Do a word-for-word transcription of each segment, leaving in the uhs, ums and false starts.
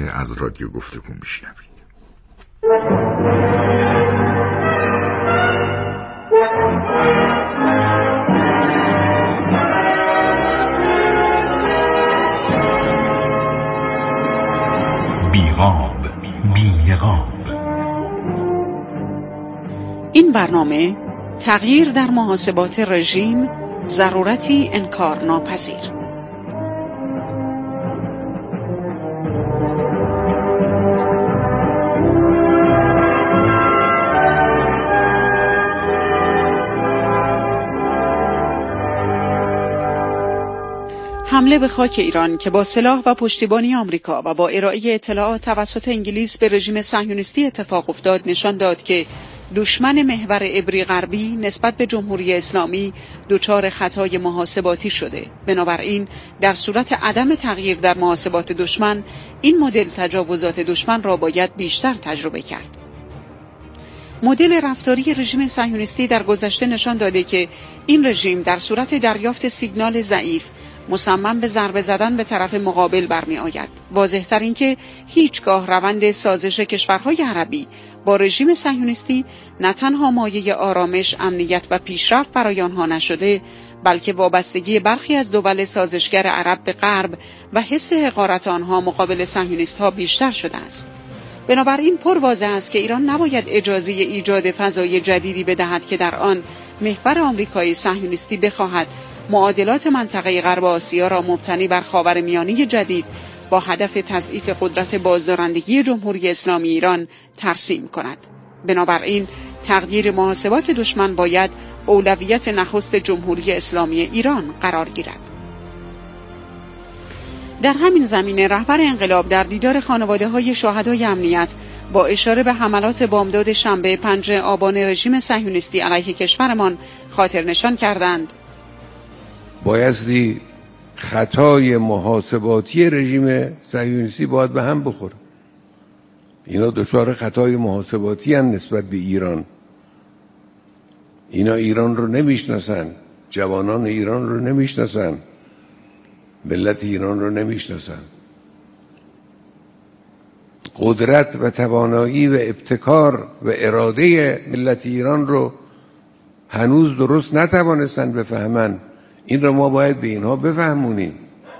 از رادیو گفتگو میشنوید. بیغاب بی‌نقاب. این برنامه تغییر در محاسبات رژیم ضرورتی انکار ناپذیر. حمله به خاک ایران که با سلاح و پشتیبانی آمریکا و با ارائه اطلاعات توسط انگلیس به رژیم صهیونیستی اتفاق افتاد نشان داد که دشمن محور عبری غربی نسبت به جمهوری اسلامی دچار خطای محاسباتی شده. بنابراین در صورت عدم تغییر در محاسبات دشمن، این مدل تجاوزات دشمن را باید بیشتر تجربه کرد. مدل رفتاری رژیم صهیونیستی در گذشته نشان داده که این رژیم در صورت دریافت سیگنال ضعیف مصمم به ضربه زدن به طرف مقابل برمی آید. واضح تر این که هیچگاه روند سازش کشورهای عربی با رژیم صهیونیستی نه تنها مایه آرامش، امنیت و پیشرفت برای آنها نشده، بلکه وابستگی برخی از دول سازشگر عرب به غرب و حس حقارت آنها مقابل صهیونیست‌ها بیشتر شده است. بنابراین پر واضح است که ایران نباید اجازه ایجاد فضای جدیدی بدهد که در آن محور آمریکایی صهیونیستی بخواهد معادلات منطقه غرب آسیا را مبتنی بر خاورمیانه جدید با هدف تضعیف قدرت بازدارندگی جمهوری اسلامی ایران ترسیم کند. بنابراین تغییر محاسبات دشمن باید اولویت نخست جمهوری اسلامی ایران قرار گیرد. در همین زمینه رهبر انقلاب در دیدار خانواده‌های شهدای امنیت با اشاره به حملات بامداد شنبه پنجم آبان رژیم صهیونیستی علیه کشورمان خاطر نشان کردند بایستی خطای محاسباتی رژیم صهیونیستی باید به هم بخوره. اینا دچار خطای محاسباتی هم نسبت به ایران. اینا ایران رو نمیشناسن، جوانان ایران رو نمیشناسن، ملت ایران رو نمیشناسن. قدرت و توانایی و ابتکار و اراده ملت ایران رو هنوز درست نتوانستن بفهمن. این رو ما باید به اینها بفهمونیم.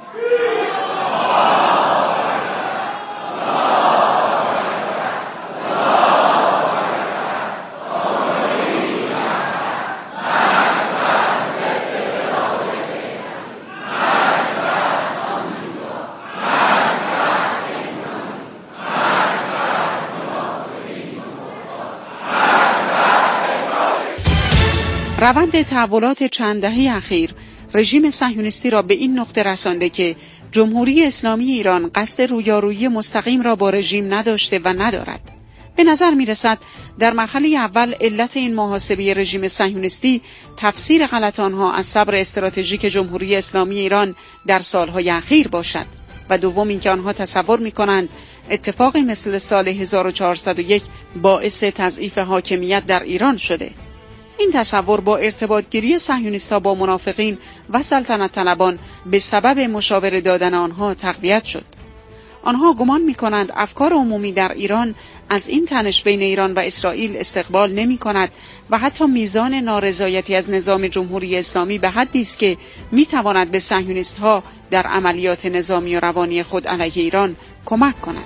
روند تحولات چند دهه اخیر رژیم صهیونیستی را به این نقطه رسانده که جمهوری اسلامی ایران قصد رویارویی مستقیم را با رژیم نداشته و ندارد. به نظر می رسد در مرحله اول علت این محاسبه رژیم صهیونیستی تفسیر غلط آنها از صبر استراتژیک جمهوری اسلامی ایران در سالهای اخیر باشد و دوم اینکه آنها تصور می کنند اتفاقی مثل سال هزار و چهارصد و یک باعث تضعیف حاکمیت در ایران شده. این تصور با ارتباط گیری صهیونیست‌ها با منافقین و سلطنت طلبان به سبب مشاوره دادن آنها تقویت شد. آنها گمان می‌کنند افکار عمومی در ایران از این تنش بین ایران و اسرائیل استقبال نمی‌کند و حتی میزان نارضایتی از نظام جمهوری اسلامی به حدی است که می‌تواند به صهیونیست‌ها در عملیات نظامی و روانی خود علیه ایران کمک کند.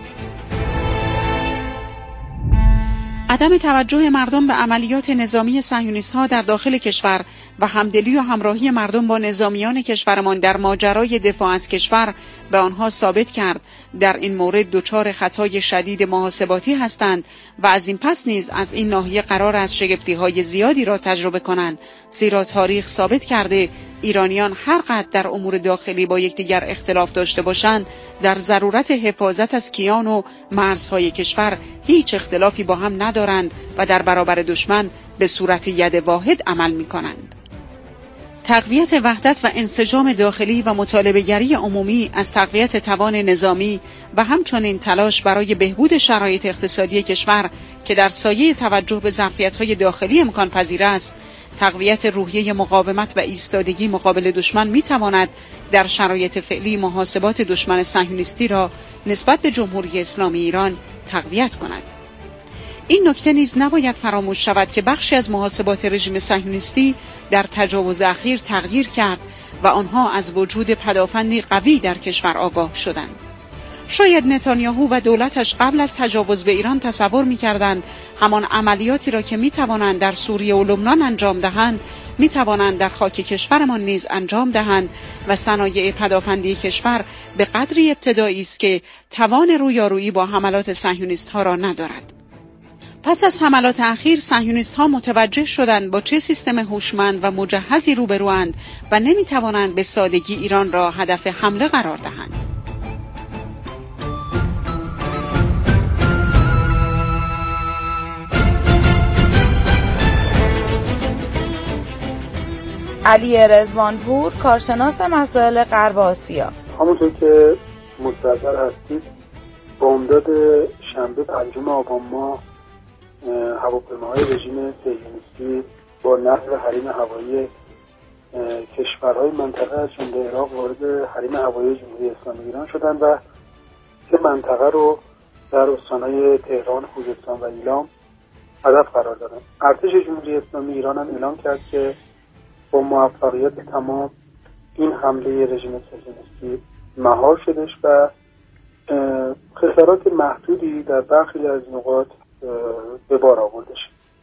عدم توجه مردم به عملیات نظامی صهیونیست‌ها در داخل کشور و همدلی و همراهی مردم با نظامیان کشورمان در ماجرای دفاع از کشور به آنها ثابت کرد در این مورد دچار خطای شدید محاسباتی هستند و از این پس نیز از این ناحیه قرار است شگفتی‌های زیادی را تجربه کنند، زیرا تاریخ ثابت کرده ایرانیان هر قدر در امور داخلی با یکدیگر اختلاف داشته باشند، در ضرورت حفاظت از کیان و مرزهای کشور هیچ اختلافی با هم ندارند و در برابر دشمن به صورت ید واحد عمل می‌کنند. تقویت وحدت و انسجام داخلی و مطالبه‌گری عمومی از تقویت توان نظامی و همچنین تلاش برای بهبود شرایط اقتصادی کشور که در سایه توجه به ظرفیت‌های داخلی امکان پذیر است، تقویت روحیه مقاومت و ایستادگی مقابل دشمن می‌تواند در شرایط فعلی محاسبات دشمن صهیونیستی را نسبت به جمهوری اسلامی ایران تقویت کند. این نکته نیز نباید فراموش شود که بخشی از محاسبات رژیم صهیونیستی در تجاوز اخیر تغییر کرد و آنها از وجود پدافندی قوی در کشور آگاه شدند. شاید نتانیاهو و دولتش قبل از تجاوز به ایران تصور می‌کردند همان عملیاتی را که می‌توانند در سوریه و لبنان انجام دهند می‌توانند در خاک کشورمان نیز انجام دهند و صنایع پدافندی کشور به قدری ابتدایی است که توان رویارویی با حملات صهیونیست‌ها را ندارد. پس از حملات اخیر صهیونیست‌ها متوجه شدند با چه سیستم هوشمند و مجهزی روبروند و نمی‌توانند به سادگی ایران را هدف حمله قرار دهند. علی رضوانپور، کارشناس مسائل غرب آسیا. همونطور که مستحضر هستید، بامداد شنبه پنجم آبان ماه هواپیماهای رژیم صهیونیستی با نقل حریم هوایی کشورهای منطقه از جمله عراق وارد حریم هوایی جمهوری اسلامی ایران شدند و سه منطقه رو در استانهای تهران، خوزستان و ایلام هدف قرار دادند. ارتش جمهوری اسلامی ایران هم اعلام کرد که با موفقیت تمام این حمله رژیم صهیونیستی مهار شدش و خسارات محدودی در برخی از نقاط به بار آوردش.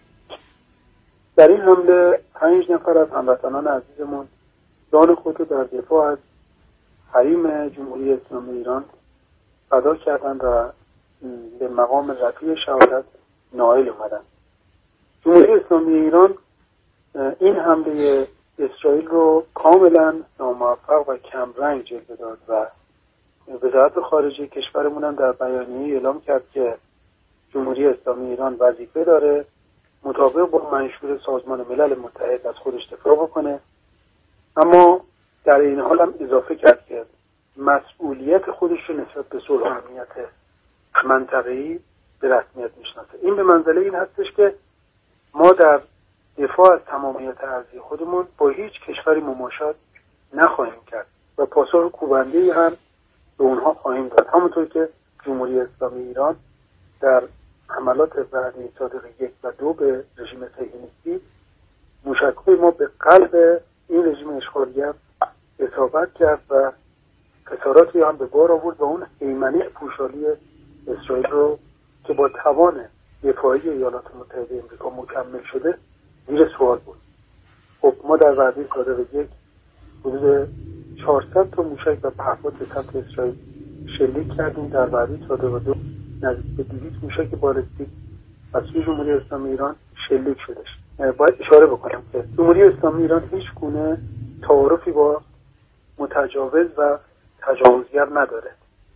در این حمله پنج نفر از هموطنان عزیزمون جان خود رو در دفاع از حریم جمهوری اسلامی ایران فدا کردند و به مقام رفیع شهادت نائل اومدند. جمهوری اسلامی ایران این حمله اسرائیل رو کاملا ناموفق و کم رنگ جلوه داد و وزارت خارجه کشورمون هم در بیانیه اعلام کرد که جمهوری اسلامی ایران وظیفه داره مطابق با منشور سازمان ملل متحد از خودش دفاع بکنه، اما در این حال هم اضافه کرد که مسئولیت خودش رو نسبت به صلح و امنیت منطقه‌ای به رسمیت میشناسه. این به منزله این هستش که ما در دفاع از تمامیت ارضی خودمون با هیچ کشوری مماشات نخواهیم کرد و پاسخ کوبنده‌ای هم به اونها خواهیم داد. همونطور که جمهوری اسلامی ایران در حملات بعدی صادق یک و دو به رژیم صهیونیستی موشک‌های ما به قلب این رژیم اشغالگر اصابت کرد و خساراتی هم به بار آورد و اون هیمنه پوشالی اسرائیل رو که با توان دفاعی ایالات متحده آمریکا مکمل شده زیر سوال بود. خب ما در وعده صادق یک حدود چهارصد تا موشک و پهپاد به سمت اسرائیل شلیک کردیم. در وعده صادق دو نزدیک به دویست موشک بالستیک از سوی جمهوری اسلامی ایران شلیک شدش. باید اشاره بکنم که جمهوری اسلامی ایران هیچ گونه تعارفی با متجاوز و تجاوزگر نداره.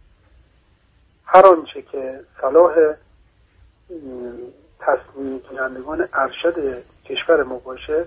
هر آنچه که صلاح تصمیم گیرندگان ارشد کشور ما باشه،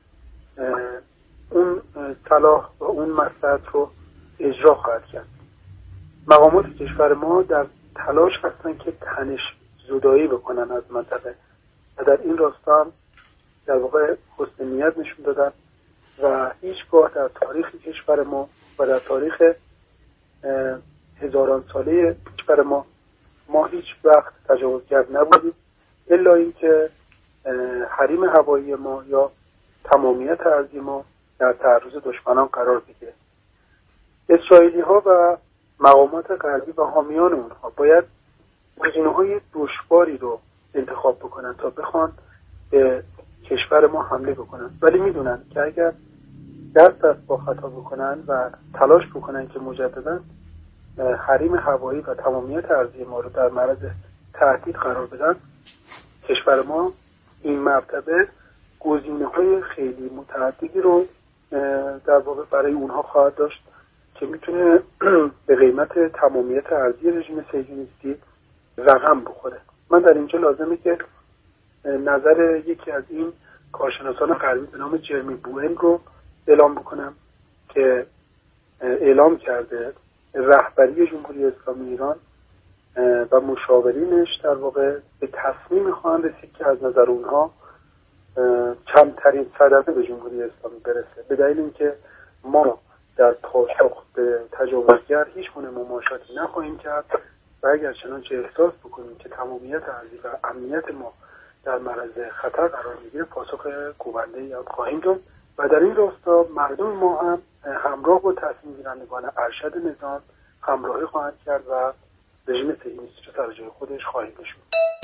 اون صلاح و اون مصلحت رو اجرا خواهد کرد. مقامات کشور ما در تلاش هستن که تنش زدایی بکنن از منطقه و در این راستا هم در واقع حسن نیت نشون دادن و هیچگاه در تاریخ کشور ما و در تاریخ هزاران ساله کشور ما ما هیچ وقت تجاوزگر نبودیم الا اینکه حریم هوایی ما یا تمامیت ارضی ما در تعرض دشمنان قرار بگیره. اسرائیلی ها و مقامات غربی و حامیان اونها باید گزینه‌های دشواری رو انتخاب بکنن تا بخوان به کشور ما حمله بکنن، ولی میدونن که اگر دست از با خطا بکنن و تلاش بکنن که مجددا حریم هوایی و تمامیت ارضی ما رو در معرض تهدید قرار بدن، کشور ما این مرتبه گزینه‌های خیلی متعددی رو در واقع برای اونها خواهد داشت که میتونه به قیمت تمامیت ارضی رژیم صهیونیستی رقم بخوره. من در اینجا لازمه که نظر یکی از این کارشناسان غربی به نام جرمی بوئن رو اعلام بکنم که اعلام کرده رهبری جمهوری اسلامی ایران و مشاورینش در واقع به تصمیم خواهند رسید که از نظر اونها کمترین صدمه به جمهوری اسلامی برسه، به دلیل اینکه ما در پاسخ به تجاوزگر هیچ گونه مماشاتی نخواهیم کرد و اگر چنانچه احساس بکنیم که تمامیت ارضی و امنیت ما در معرض خطر قرار میگیره پاسخ کوبنده‌ای هم خواهیم داد و در این راستا مردم ما هم همراه با تصمیم گیرندگان ارشد نظام همراهی خواهند کرد و رژیم صهیونیستی رو سر جای خودش خواهیم نشوند.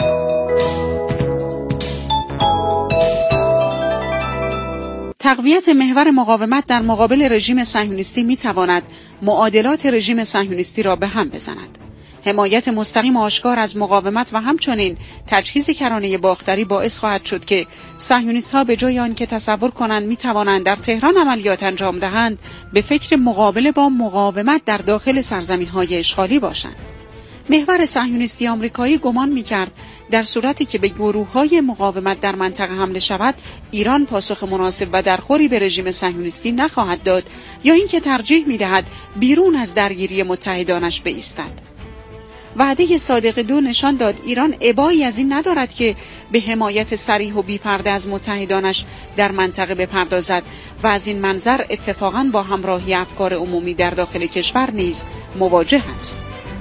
تقویت محور مقاومت در مقابل رژیم صهیونیستی می‌تواند معادلات رژیم صهیونیستی را به هم بزند. حمایت مستقیم آشکار از مقاومت و همچنین تجهیز کرانه باختری باعث خواهد شد که صهیونیست‌ها به جای آن که تصور کنند می‌توانند در تهران عملیات انجام دهند، به فکر مقابله با مقاومت در داخل سرزمین‌های اشغالی باشند. محور صهیونیستی آمریکایی گمان می‌کرد در صورتی که به گروه‌های مقاومت در منطقه حمله شود، ایران پاسخ مناسب و درخوری به رژیم صهیونیستی نخواهد داد یا اینکه ترجیح می‌دهد بیرون از درگیری متحدانش بایستد. وعده صادق دو نشان داد ایران ابایی از این ندارد که به حمایت صریح و بی‌پرده از متحدانش در منطقه بپردازد و از این منظر اتفاقاً با همراهی افکار عمومی در داخل کشور نیز مواجه است.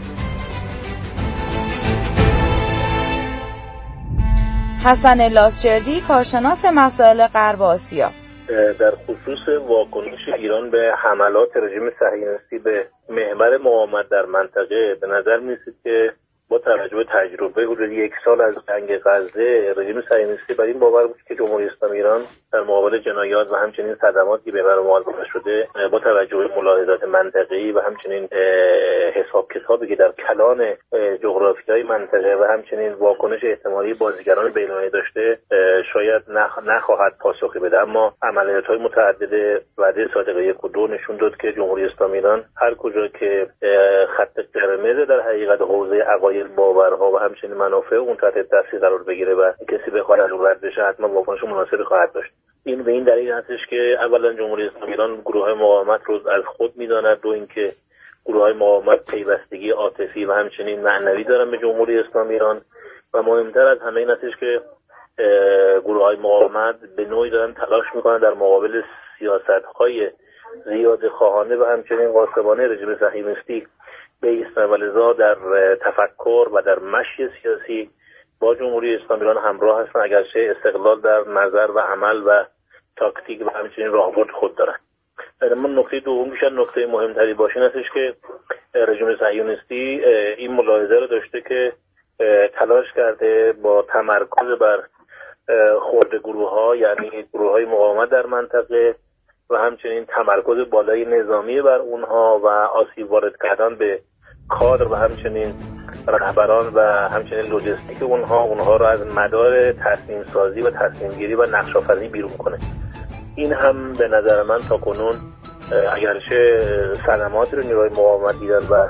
حسن لاسجردی، کارشناس مسائل غرب آسیا: در خصوص واکنش ایران به حملات رژیم صهیونیستی به محور مقاومت در منطقه، به نظر می‌رسید که با توجه به تجربه حدود یک سال از جنگ غزه، رژیم صهیونیستی بر این باور بود که جمهوری اسلامی ایران در مقابل جنایات و همچنین صدماتی به محور مقاومت شده، با توجه به ملاحظات منطقه‌ای و همچنین حساب کتابی که در کلان جغرافیای منطقه و همچنین واکنش احتمالی بازیگران بین‌المللی داشته، شاید نخواهد پاسخی بده. اما عملیات‌های متعدد وعده صادق یک و دو نشون داد که جمهوری اسلامی ایران هر کجا که خط قرمز در حقیقت حوزه عقاید، باورها و همچنین منافع اون تحت تاثیر قرار بگیره و کسی بخواد از اون رد بشه، حتما واکنش مناسبی خواهد داشت. این به این دلیل هستش که اولا جمهوری اسلامی ایران گروه‌های مقاومت رو از خود می‌داند، دو اینکه گروه‌های مقاومت پیوستگی عاطفی و همچنین معنوی دارن به جمهوری اسلامی ایران و مهمتر از همه این هستش که گروه‌های مقاومت به نوعی دارن تلاش می‌کنن در مقابل سیاست‌های زیاده خواهانه و همچنین غاصبانه رژیم صهیونیستی بایستن و لذا در تفکر و در مشی سیاسی با جمهوری اسلامی ایران همراه هستن، اگرچه استقلال در نظر و عمل و تاکتیک و همچنین راهبرد خود دارن. اما نکته دوم بیشتر نکته مهمتری باشه این هستش که رژیم صهیونیستی این ملاحظه رو داشته که تلاش کرده با تمرکز بر خرد گروه‌ها، یعنی گروه‌های مقاومت در منطقه و همچنین تمرکز بالای نظامی بر اونها و آسیب وارد کردن به کادر و همچنین رهبران و همچنین لوجستیک اونها اونها رو از مدار تصمیم سازی و تصمیم گیری و نقش آفرینی بیرون کنه. این هم به نظر من تا کنون اگرچه صدماتی رو نیروهای مقاومت دیدن و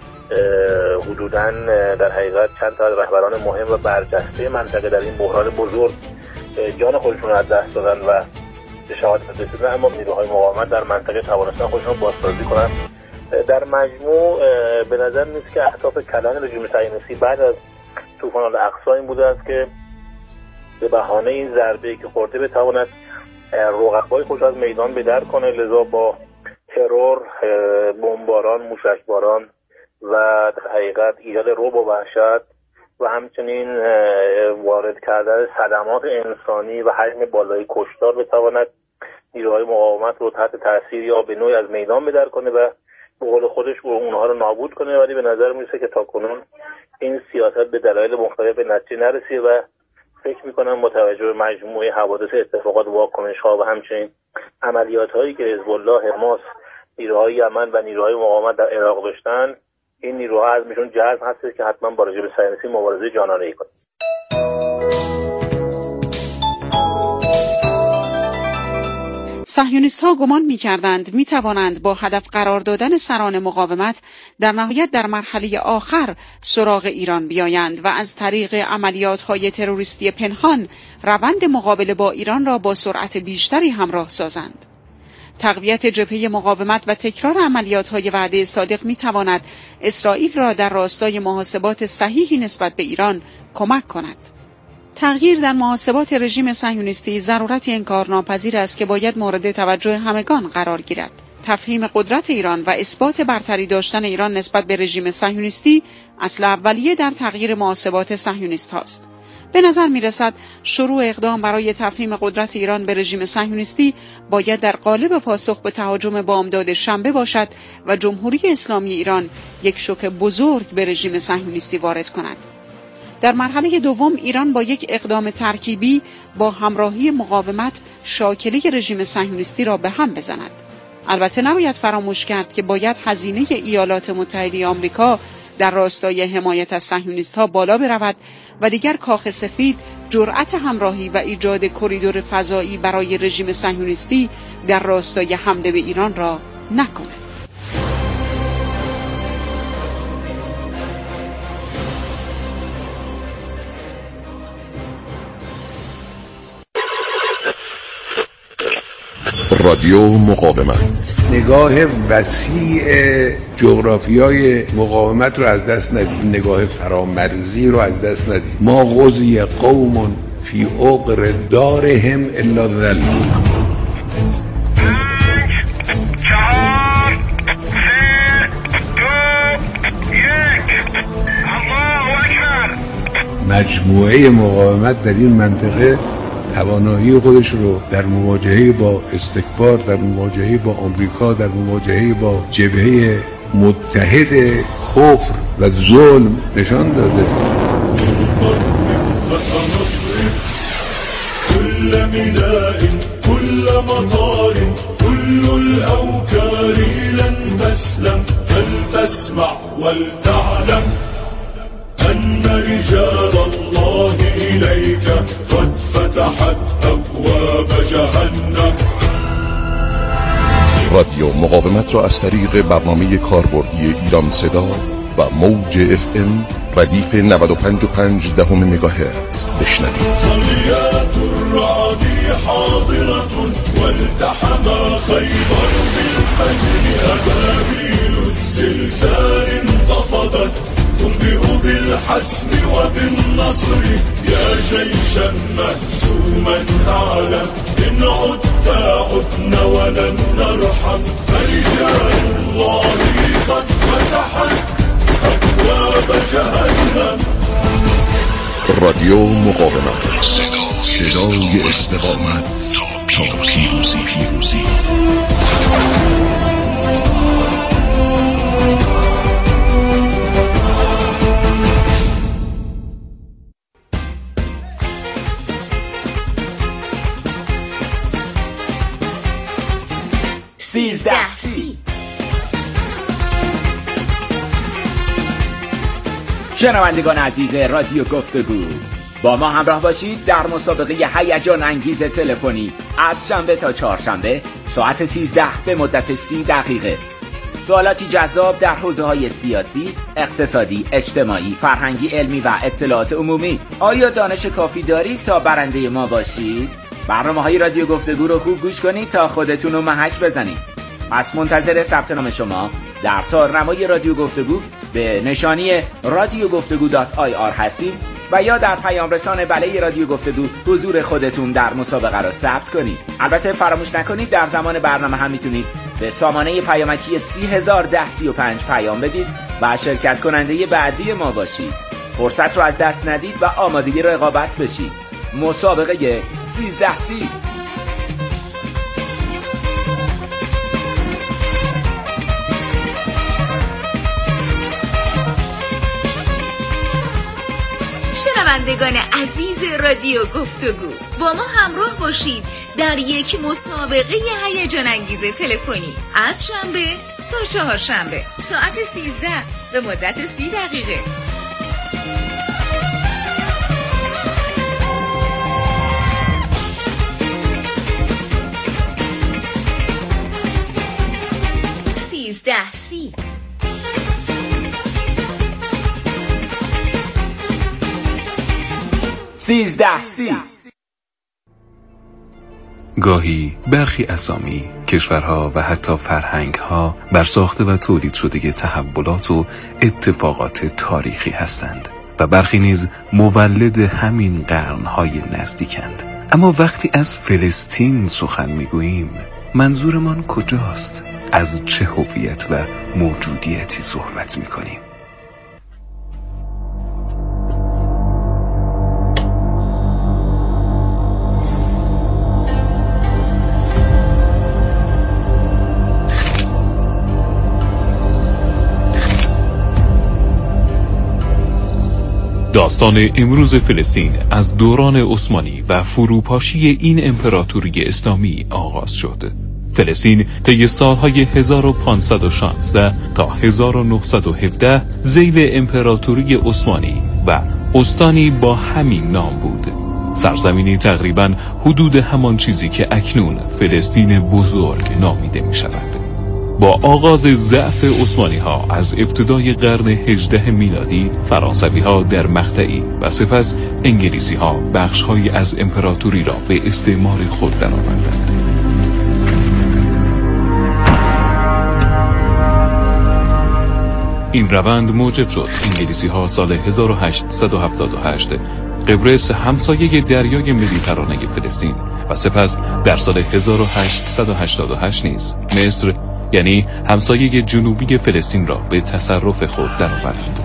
حدوداً در حقیقت چند تا از رهبران مهم و برجسته منطقه در این بحران بزرگ جان خودشون رو از دست دادن و به شهادت رسیدن، اما نیروهای مقاومت در منطقه توانستن خودشون بازسازی کنن. در مجموع به نظر نیست که اهداف کلان رژیم صهیونیستی بعد از طوفان الاقصی این بوده است که به بهانه این ضربه‌ای که خورده بتواند رقبای خودش از میدان به در کنه، لذا با ترور، بمباران، موشکباران و در حقیقت ایجاد رعب و وحشت و همچنین وارد کردن صدمات انسانی و حجم بالای کشتار بتواند نیروهای مقاومت رو تحت تاثیر یا به نوعی از میدان بدر کنه و به قول خودش اونها رو نابود کنه. ولی به نظر میرسه که تاکنون این سیاست به دلایل مختلف به نتیجه نرسیده و فکر میکنم متوجه به مجموعه حوادث، اتفاقات، واکنش‌ها و همچنین عملیات‌هایی که حزب الله، حماس، نیروهای یمن و نیروهای مقاومت در عراق داشتن، این نیروها ازشون جذب هست که حتما با رژیم صهیونیستی مبارزه جانانه‌ای کنند. صهیونیست‌ها گمان می‌کردند می‌توانند با هدف قرار دادن سران مقاومت در نهایت در مرحله آخر سراغ ایران بیایند و از طریق عملیات‌های تروریستی پنهان روند مقابله با ایران را با سرعت بیشتری همراه سازند. تقویت جبهه مقاومت و تکرار عملیات‌های وعده صادق می‌تواند اسرائیل را در راستای محاسبات صحیحی نسبت به ایران کمک کند. تغییر در محاسبات رژیم صهیونیستی ضرورتی انکارناپذیر است که باید مورد توجه همگان قرار گیرد. تفهیم قدرت ایران و اثبات برتری داشتن ایران نسبت به رژیم صهیونیستی اصل اولیه در تغییر محاسبات صهیونیست هاست. به نظر می رسد شروع اقدام برای تفهیم قدرت ایران به رژیم صهیونیستی باید در قالب پاسخ به تهاجم بامداد شنبه باشد و جمهوری اسلامی ایران یک شوک بزرگ به رژیم صهیونیستی وارد کند. در مرحله دوم ایران با یک اقدام ترکیبی با همراهی مقاومت شاکله رژیم صهیونیستی را به هم بزند. البته نباید فراموش کرد که باید هزینه ایالات متحده آمریکا در راستای حمایت از صهیونیست‌ها بالا برود و دیگر کاخ سفید جرأت همراهی و ایجاد کریدور فضایی برای رژیم صهیونیستی در راستای حمله به ایران را نکند. رادیو مقاومت، نگاه وسیع جغرافیای مقاومت رو از دست ندید، نگاه فرامرزی رو از دست ندید. ما غزی قوم فی عقر دارهم الا ذل. مجموعه مقاومت در این منطقه توانایی خودش رو در مواجهه با استکبار، در مواجهه با آمریکا، در مواجهه با جبهه متحد کفر و ظلم نشان داده. كل ميناء كل مطار كل الأوكار لن تسلم فلتسمع ولتعلم أن رجال الله إليك قد فتحت أبواب جهنم. رادیو مقاومت را از طریق برنامه کاربردی ایران صدا و موج اف ام ردیف نود و پنج و پنج دهم مگاهرتز بشنوید. صليات الرعد حاضرة والتحم خيبر بالفجر أبابيل الزلزال انتفضت تنبئ بالحسم وبالنصر يا جيشا مهزوما تعلم إن عدت عدنا ولن نرحم فرجال الله قد فتحت أبواب جهنم. رادیو مقاومت، صدای استقامت تا پیروزی. پیروزی سیزده سی. شنوندگان عزیز رادیو گفتگو، با ما همراه باشید در مسابقه هیجان انگیز تلفنی از شنبه تا چهارشنبه ساعت سیزده به مدت سی دقیقه. سوالاتی جذاب در حوزه‌های سیاسی، اقتصادی، اجتماعی، فرهنگی، علمی و اطلاعات عمومی. آیا دانش کافی دارید تا برنده ما باشید؟ برنامه‌های رادیو گفتگو رو خوب گوش کنید تا خودتون رو محک بزنید. پس منتظر ثبت نام شما در تارنمای رادیو گفتگو به نشانی رادیو گفتگو دات آی آر هستیم و یا در پیام رسان بله رادیو گفتگو حضور خودتون در مسابقه را ثبت کنید. البته فراموش نکنید در زمان برنامه هم میتونید به سامانه پیامکی سی هزار ده سی و پنج پیام بدید و شرکت کننده بعدی ما باشید. فرصت رو از دست ندید و آمادگی رقابت بشید. مسابقه سیزده سی. شنوندگان عزیز رادیو گفتگو، با ما همراه باشید در یک مسابقه هیجان انگیز تلفنی از شنبه تا چهارشنبه ساعت سیزده به مدت سی دقیقه. سیزده سی. سیزده سی. گاهی برخی اسامی، کشورها و حتی فرهنگها برساخته و تولید شده تحولات و اتفاقات تاریخی هستند و برخی نیز مولد همین قرنهای نزدیکند. اما وقتی از فلسطین سخن میگوییم منظورمان کجاست؟ از چه هویت و موجودیتی صحبت میکنیم؟ داستان امروز فلسطین از دوران عثمانی و فروپاشی این امپراتوری اسلامی آغاز شد. فلسطین طی سالهای هزار و پانصد و شانزده تا هزار و نهصد و هفده ذیل امپراتوری عثمانی و استانی با همین نام بود. سرزمینی تقریباً حدود همان چیزی که اکنون فلسطین بزرگ نامیده می شود. با آغاز ضعف عثمانی ها از ابتدای قرن هجدهم میلادی، فرانسوی ها در مقطعی و سپس انگلیسی ها بخش های از امپراتوری را به استعمار خود درآوردند. این روند موجب شد انگلیسی ها سال هزار و هشتصد و هفتاد و هشت قبرس، همسایه دریای مدیترانه فلسطین، و سپس در سال هزار و هشتصد و هشتاد و هشت نیز مصر، یعنی همسایه جنوبی فلسطین، را به تصرف خود درآورند.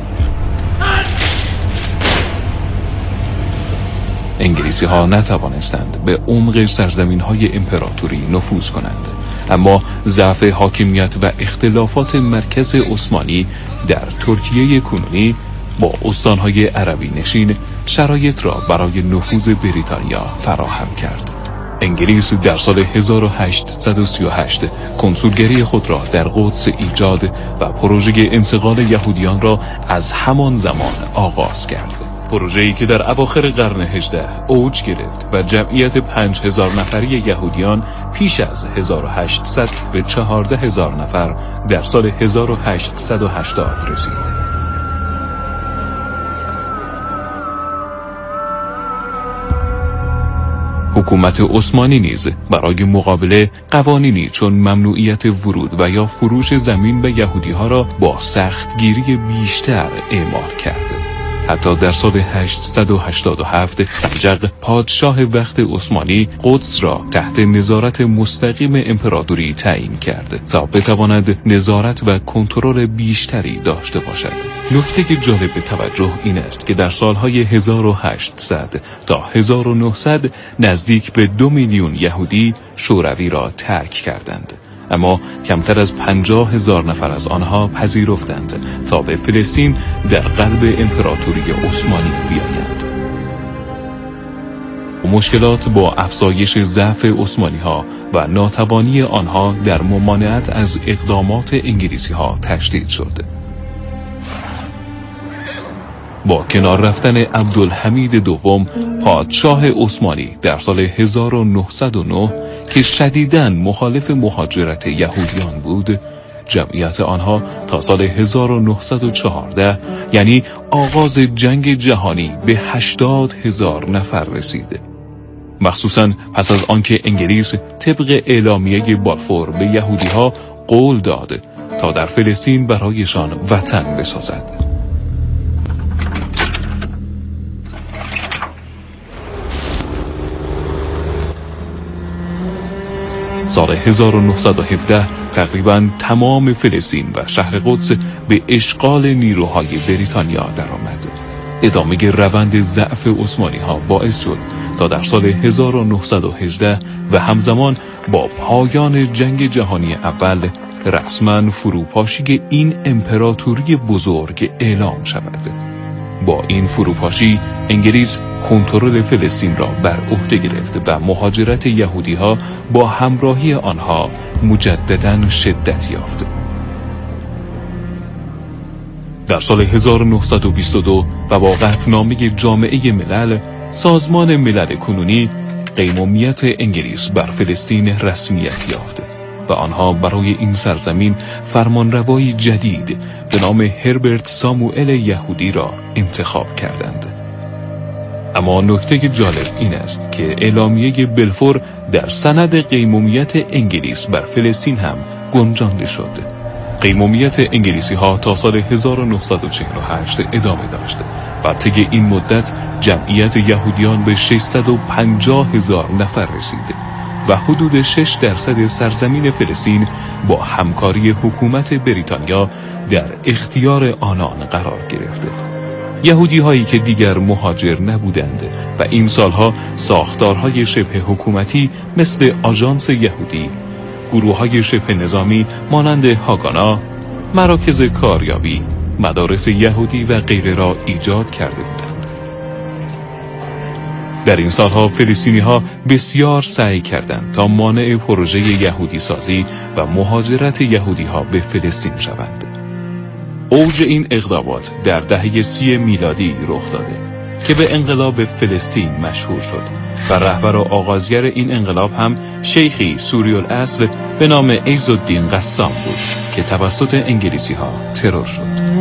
انگلیسی ها نتوانستند به عمق سرزمین های امپراتوری نفوذ کنند، اما ضعف حاکمیت و اختلافات مرکز عثمانی در ترکیه کنونی با استانهای عربی نشین شرایط را برای نفوذ بریتانیا فراهم کرد. انگلیس در سال هزار و هشتصد و سی و هشت کنسولگری خود را در قدس ایجاد و پروژه انتقال یهودیان را از همان زمان آغاز کرد. پروژه‌ای که در اواخر قرن هجدهم اوج گرفت و جمعیت پنج هزار نفری یهودیان پیش از هزار و هشتصد به چهارده هزار نفر در سال هزار و هشتصد و هشتاد رسید. حکومت عثمانی نیز برای مقابله قوانینی چون ممنوعیت ورود و یا فروش زمین به یهودی ها را با سختگیری بیشتر اعمال کرد. حتی در سال هشتصد و هشتاد و هفت سنجق، پادشاه وقت عثمانی، قدس را تحت نظارت مستقیم امپراتوری تعیین کرد تا بتواند نظارت و کنترل بیشتری داشته باشد. نکته جالب توجه این است که در سالهای هزار و هشتصد تا هزار و نهصد نزدیک به دو میلیون یهودی شوروی را ترک کردند، اما کمتر از پنجاه هزار نفر از آنها پذیرفتند تا به فلسطین در قلب امپراتوری عثمانی بیایند. مشکلات با افزایش ضعف عثمانی ها و ناتوانی آنها در ممانعت از اقدامات انگلیسی ها تشدید شد. با کنار رفتن عبدالحمید دوم پادشاه عثمانی در سال هزار و نهصد و نه که شدیداً مخالف مهاجرت یهودیان بود، جمعیت آنها تا سال هزار و نهصد و چهارده یعنی آغاز جنگ جهانی به هشتاد هزار نفر رسید. مخصوصاً پس از آنکه انگلیس طبق اعلامیه بالفور به یهودی ها قول داد تا در فلسطین برایشان وطن بسازد. سال هزار و نهصد و هفده تقریباً تمام فلسطین و شهر قدس به اشغال نیروهای بریتانیا درآمد. ادامه روند ضعف عثمانی ها باعث شد تا در سال هزار و نهصد و هجده و همزمان با پایان جنگ جهانی اول رسما فروپاشی این امپراتوری بزرگ اعلام شود. با این فروپاشی انگلیس کنترل فلسطین را بر عهده گرفت و مهاجرت یهودی ها با همراهی آنها مجدداً شدت یافت. در سال هزار و نهصد و بیست و دو و با قطعنامه جامعه ملل، سازمان ملل کنونی قیمومیت انگلیس بر فلسطین رسمیت یافت و آنها برای این سرزمین فرمانروایی جدید به نام هربرت ساموئل یهودی را انتخاب کردند. اما نکته جالب این است که اعلامیه بلفور در سند قیمومیت انگلیس بر فلسطین هم گنجانده شد. قیمومیت انگلیسی ها تا سال هزار و نهصد و چهل و هشت ادامه داشت و طی این مدت جمعیت یهودیان به ششصد و پنجاه هزار نفر رسید و حدود شش درصد سرزمین فلسطین با همکاری حکومت بریتانیا در اختیار آنان قرار گرفته. یهودی هایی که دیگر مهاجر نبودند و این سالها ساختارهای شبه حکومتی مثل آژانس یهودی، گروه های شبه نظامی مانند هاگانا، مراکز کاریابی، مدارس یهودی و غیره را ایجاد کرده بودند. در این سالها فلسطینی ها بسیار سعی کردند تا مانع پروژه یهودی سازی و مهاجرت یهودی ها به فلسطین شوند. اوج این اقدامات در دهه سی میلادی رخ داده که به انقلاب فلسطین مشهور شد و رهبر و آغازگر این انقلاب هم شیخی سوری الاصل به نام عزالدین قسام بود که توسط انگلیسی ها ترور شد.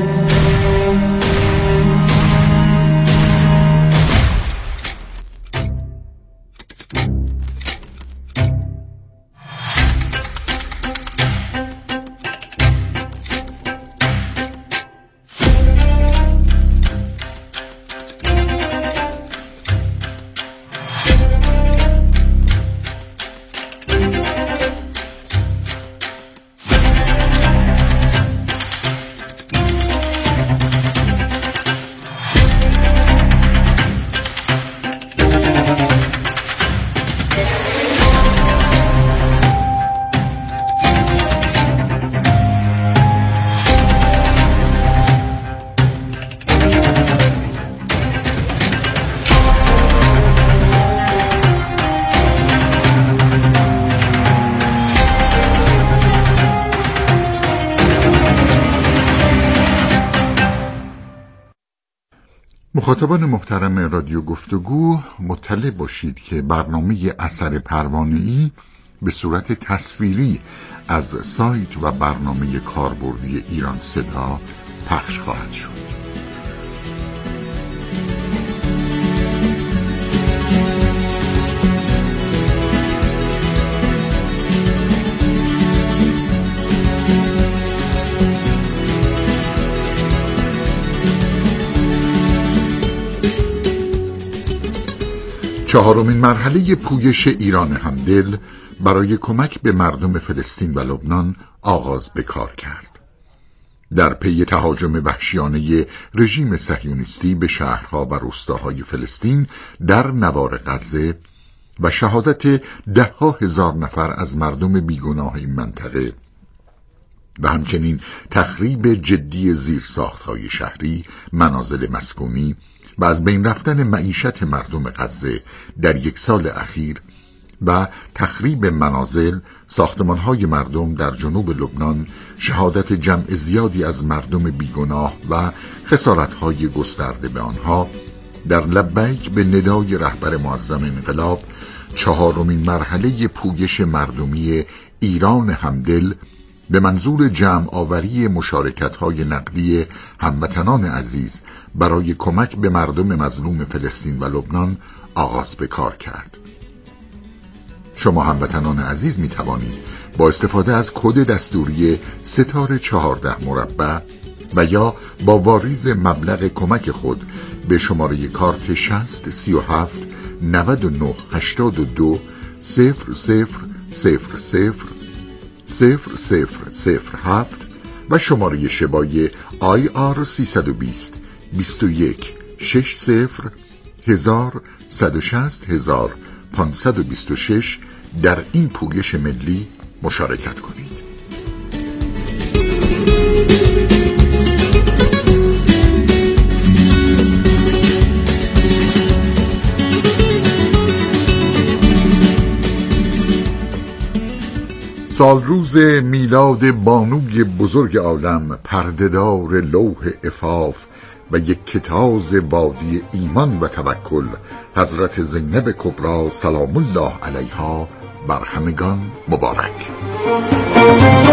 مخاطبان محترم رادیو گفتگو مطلع باشید که برنامه اثر پروانه‌ای به صورت تصویری از سایت و برنامه کاربردی ایران صدا پخش خواهد شد. چهارمین مرحله پویش ایران همدل برای کمک به مردم فلسطین و لبنان آغاز به کار کرد. در پی تهاجم وحشیانه رژیم صهیونیستی به شهرها و روستاهای فلسطین در نوار غزه و شهادت ده ها هزار نفر از مردم بیگناه این منطقه و همچنین تخریب جدی زیرساختهای شهری، منازل مسکونی و از بین رفتن معیشت مردم غزه در یک سال اخیر و تخریب منازل، ساختمان‌های مردم در جنوب لبنان، شهادت جمع زیادی از مردم بیگناه و خسارت‌های گسترده به آنها، در لبیک به ندای رهبر معظم انقلاب، چهارمین مرحله پویش مردمی ایران همدل به منظور جمع آوری مشارکت‌های نقدی هموطنان عزیز برای کمک به مردم مظلوم فلسطین و لبنان آغاز به کار کرد. شما هموطنان عزیز می توانید با استفاده از کد دستوری ستاره چهارده مربع و یا با واریز مبلغ کمک خود به شماره کارت شصت سی و هفت نود و نه هشتاد و دو صفر صفر صفر صفر صفر صفر صفر هفت و شماره شبای آی آر سیصد و بیست بیست و یک شش صفر هزار صد و شصت هزار پانصد و بیست و شش در این پویش ملی مشارکت کنید. سال روز میلاد بانوی بزرگ عالم، پردهدار لوح عفاف و یک کتاز وادی ایمان و توکل، حضرت زینب کبری سلام الله علیها بر همگان مبارک.